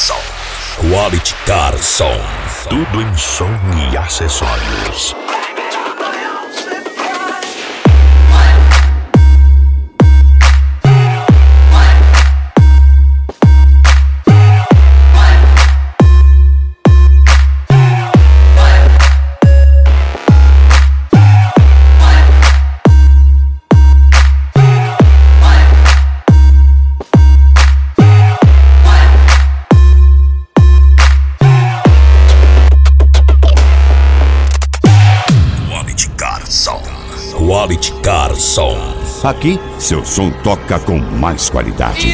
Som. Quality Car Som. Tudo em som e acessórios. Quality Car Som. Aqui, seu som toca com mais qualidade.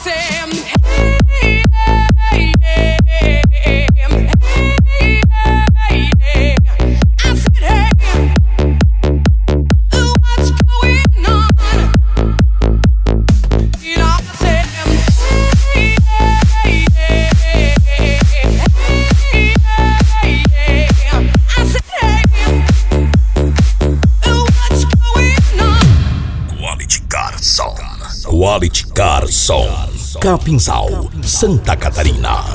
Quality Car Som. Capinzal, Santa Catarina.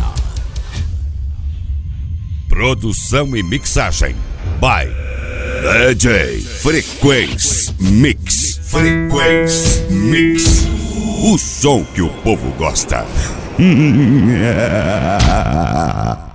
Produção e mixagem by DJ Frequência Mix. Frequência Mix. O som que o povo gosta.